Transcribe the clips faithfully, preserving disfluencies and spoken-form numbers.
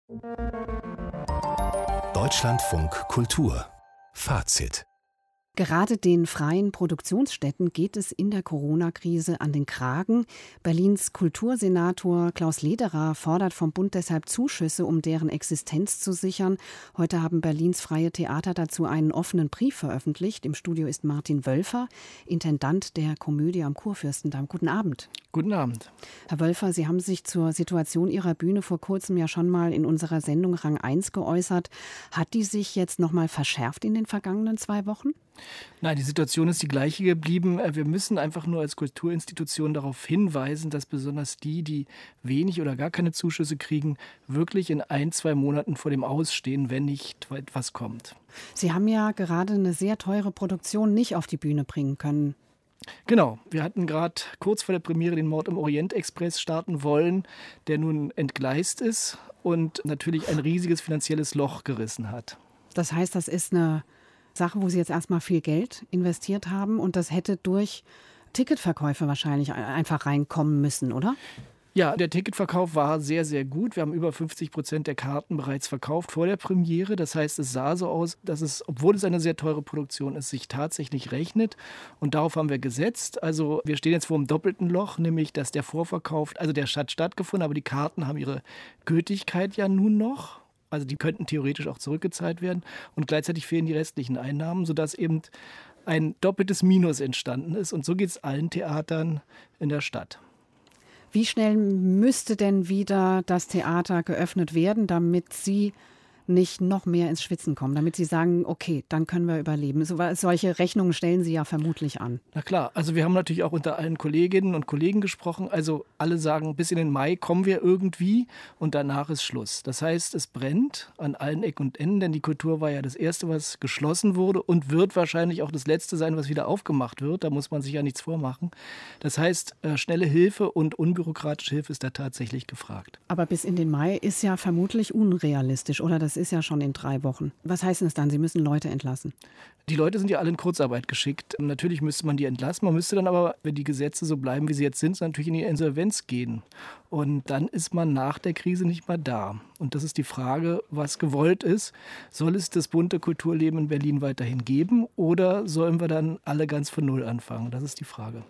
Deutschlandfunk Kultur Fazit. Gerade den freien Produktionsstätten geht es in der Corona-Krise an den Kragen. Berlins Kultursenator Klaus Lederer fordert vom Bund deshalb Zuschüsse, um deren Existenz zu sichern. Heute haben Berlins freie Theater dazu einen offenen Brief veröffentlicht. Im Studio ist Martin Wölfer, Intendant der Komödie am Kurfürstendamm. Guten Abend. Guten Abend. Herr Wölfer, Sie haben sich zur Situation Ihrer Bühne vor kurzem ja schon mal in unserer Sendung Rang eins geäußert. Hat die sich jetzt noch mal verschärft in den vergangenen zwei Wochen? Nein, die Situation ist die gleiche geblieben. Wir müssen einfach nur als Kulturinstitution darauf hinweisen, dass besonders die, die wenig oder gar keine Zuschüsse kriegen, wirklich in ein, zwei Monaten vor dem Ausstehen, wenn nicht etwas kommt. Sie haben ja gerade eine sehr teure Produktion nicht auf die Bühne bringen können. Genau, wir hatten gerade kurz vor der Premiere den Mord im Orient Express starten wollen, der nun entgleist ist und natürlich ein riesiges finanzielles Loch gerissen hat. Das heißt, das ist eine Sache, wo Sie jetzt erstmal viel Geld investiert haben und das hätte durch Ticketverkäufe wahrscheinlich einfach reinkommen müssen, oder? Ja, der Ticketverkauf war sehr, sehr gut. Wir haben über fünfzig Prozent der Karten bereits verkauft vor der Premiere. Das heißt, es sah so aus, dass es, obwohl es eine sehr teure Produktion ist, sich tatsächlich rechnet. Und darauf haben wir gesetzt. Also wir stehen jetzt vor einem doppelten Loch, nämlich dass der Vorverkauf, also der hat stattgefunden, aber die Karten haben ihre Gültigkeit ja nun noch. Also die könnten theoretisch auch zurückgezahlt werden. Und gleichzeitig fehlen die restlichen Einnahmen, sodass eben ein doppeltes Minus entstanden ist. Und so geht es allen Theatern in der Stadt. Wie schnell müsste denn wieder das Theater geöffnet werden, damit Sie nicht noch mehr ins Schwitzen kommen, damit Sie sagen, okay, dann können wir überleben? So, solche Rechnungen stellen Sie ja vermutlich an. Na klar, also wir haben natürlich auch unter allen Kolleginnen und Kollegen gesprochen. Also alle sagen, bis in den Mai kommen wir irgendwie und danach ist Schluss. Das heißt, es brennt an allen Ecken und Enden, denn die Kultur war ja das Erste, was geschlossen wurde und wird wahrscheinlich auch das Letzte sein, was wieder aufgemacht wird. Da muss man sich ja nichts vormachen. Das heißt, schnelle Hilfe und unbürokratische Hilfe ist da tatsächlich gefragt. Aber bis in den Mai ist ja vermutlich unrealistisch, oder? Das ist ja schon in drei Wochen. Was heißt denn das dann? Sie müssen Leute entlassen? Die Leute sind ja alle in Kurzarbeit geschickt. Natürlich müsste man die entlassen. Man müsste dann aber, wenn die Gesetze so bleiben, wie sie jetzt sind, natürlich in die Insolvenz gehen. Und dann ist man nach der Krise nicht mehr da. Und das ist die Frage, was gewollt ist. Soll es das bunte Kulturleben in Berlin weiterhin geben oder sollen wir dann alle ganz von Null anfangen? Das ist die Frage.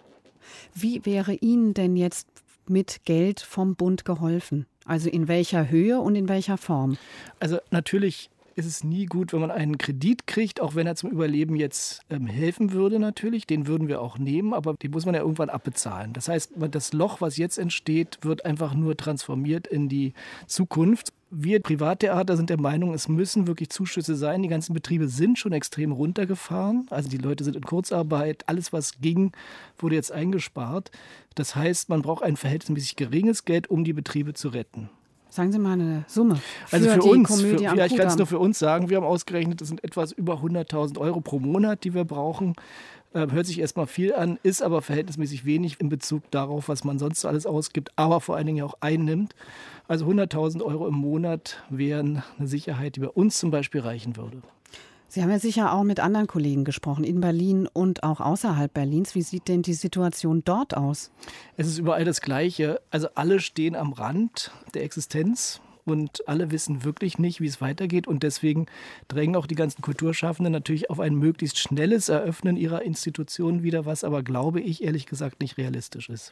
Wie wäre Ihnen denn jetzt mit Geld vom Bund geholfen? Also in welcher Höhe und in welcher Form? Also natürlich ist es nie gut, wenn man einen Kredit kriegt, auch wenn er zum Überleben jetzt ähm, helfen würde natürlich. Den würden wir auch nehmen, aber den muss man ja irgendwann abbezahlen. Das heißt, das Loch, was jetzt entsteht, wird einfach nur transformiert in die Zukunft. Wir Privattheater sind der Meinung, es müssen wirklich Zuschüsse sein. Die ganzen Betriebe sind schon extrem runtergefahren. Also die Leute sind in Kurzarbeit. Alles, was ging, wurde jetzt eingespart. Das heißt, man braucht ein verhältnismäßig geringes Geld, um die Betriebe zu retten. Sagen Sie mal eine Summe für also für die uns, Komödie für, am ja, ich kann es Kudamm. nur für uns sagen, wir haben ausgerechnet, das sind etwas über hunderttausend Euro pro Monat, die wir brauchen. Äh, hört sich erstmal viel an, ist aber verhältnismäßig wenig in Bezug darauf, was man sonst alles ausgibt, aber vor allen Dingen auch einnimmt. Also hunderttausend Euro im Monat wären eine Sicherheit, die bei uns zum Beispiel reichen würde. Sie haben ja sicher auch mit anderen Kollegen gesprochen, in Berlin und auch außerhalb Berlins. Wie sieht denn die Situation dort aus? Es ist überall das Gleiche. Also alle stehen am Rand der Existenz und alle wissen wirklich nicht, wie es weitergeht. Und deswegen drängen auch die ganzen Kulturschaffenden natürlich auf ein möglichst schnelles Eröffnen ihrer Institutionen wieder, was aber, glaube ich, ehrlich gesagt nicht realistisch ist.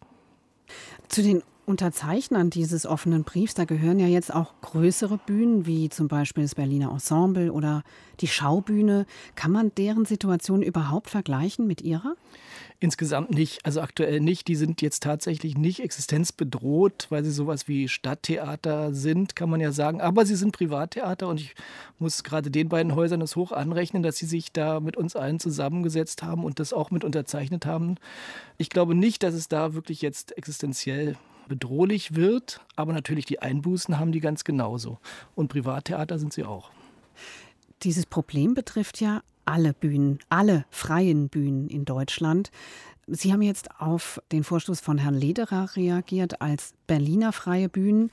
Zu den Unterzeichnern dieses offenen Briefs, da gehören ja jetzt auch größere Bühnen, wie zum Beispiel das Berliner Ensemble oder die Schaubühne. Kann man deren Situation überhaupt vergleichen mit Ihrer? Insgesamt nicht, also aktuell nicht. Die sind jetzt tatsächlich nicht existenzbedroht, weil sie sowas wie Stadttheater sind, kann man ja sagen. Aber sie sind Privattheater und ich muss gerade den beiden Häusern das hoch anrechnen, dass sie sich da mit uns allen zusammengesetzt haben und das auch mit unterzeichnet haben. Ich glaube nicht, dass es da wirklich jetzt existenziell bedrohlich wird, aber natürlich die Einbußen haben die ganz genauso. Und Privattheater sind sie auch. Dieses Problem betrifft ja alle Bühnen, alle freien Bühnen in Deutschland. Sie haben jetzt auf den Vorstoß von Herrn Lederer reagiert als Berliner freie Bühnen.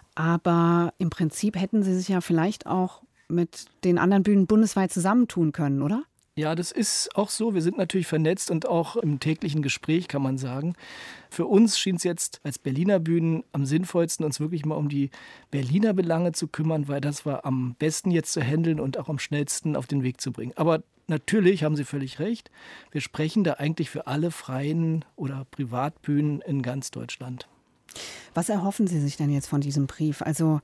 Aber im Prinzip hätten Sie sich ja vielleicht auch mit den anderen Bühnen bundesweit zusammentun können, oder? Ja, das ist auch so. Wir sind natürlich vernetzt und auch im täglichen Gespräch, kann man sagen. Für uns schien es jetzt als Berliner Bühnen am sinnvollsten, uns wirklich mal um die Berliner Belange zu kümmern, weil das war am besten jetzt zu handeln und auch am schnellsten auf den Weg zu bringen. Aber natürlich haben Sie völlig recht. Wir sprechen da eigentlich für alle freien oder Privatbühnen in ganz Deutschland. Was erhoffen Sie sich denn jetzt von diesem Brief? Also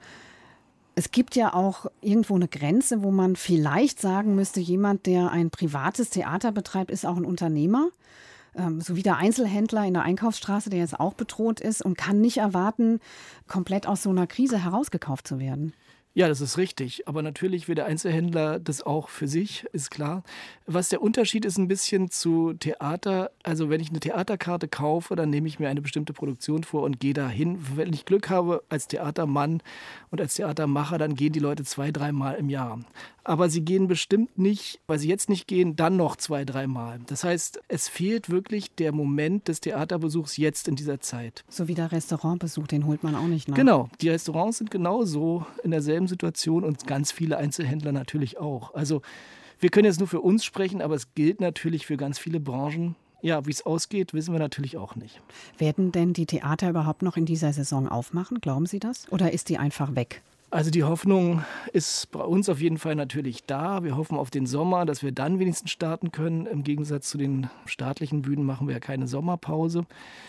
es gibt ja auch irgendwo eine Grenze, wo man vielleicht sagen müsste, jemand, der ein privates Theater betreibt, ist auch ein Unternehmer. Ähm, so wie der Einzelhändler in der Einkaufsstraße, der jetzt auch bedroht ist und kann nicht erwarten, komplett aus so einer Krise herausgekauft zu werden. Ja, das ist richtig. Aber natürlich will der Einzelhändler das auch für sich, ist klar. Was der Unterschied ist ein bisschen zu Theater. Also wenn ich eine Theaterkarte kaufe, dann nehme ich mir eine bestimmte Produktion vor und gehe dahin. Wenn ich Glück habe als Theatermann und als Theatermacher, dann gehen die Leute zwei, dreimal im Jahr. Aber sie gehen bestimmt nicht, weil sie jetzt nicht gehen, dann noch zwei, dreimal. Das heißt, es fehlt wirklich der Moment des Theaterbesuchs jetzt in dieser Zeit. So wie der Restaurantbesuch, den holt man auch nicht nach. Genau, die Restaurants sind genauso in derselben Situation und ganz viele Einzelhändler natürlich auch. Also wir können jetzt nur für uns sprechen, aber es gilt natürlich für ganz viele Branchen. Ja, wie es ausgeht, wissen wir natürlich auch nicht. Werden denn die Theater überhaupt noch in dieser Saison aufmachen? Glauben Sie das? Oder ist die einfach weg? Also die Hoffnung ist bei uns auf jeden Fall natürlich da. Wir hoffen auf den Sommer, dass wir dann wenigstens starten können. Im Gegensatz zu den staatlichen Bühnen machen wir ja keine Sommerpause.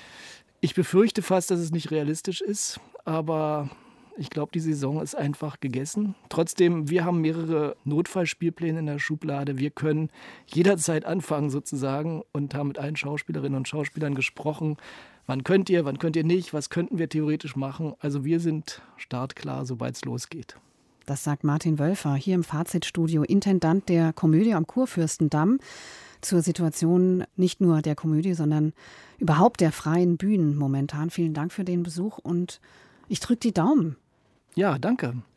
Ich befürchte fast, dass es nicht realistisch ist, aber ich glaube, die Saison ist einfach gegessen. Trotzdem, wir haben mehrere Notfallspielpläne in der Schublade. Wir können jederzeit anfangen sozusagen und haben mit allen Schauspielerinnen und Schauspielern gesprochen. Wann könnt ihr, wann könnt ihr nicht, was könnten wir theoretisch machen? Also wir sind startklar, sobald es losgeht. Das sagt Martin Wölfer, hier im Fazitstudio, Intendant der Komödie am Kurfürstendamm, zur Situation nicht nur der Komödie, sondern überhaupt der freien Bühnen momentan. Vielen Dank für den Besuch und ich drücke die Daumen. Ja, danke.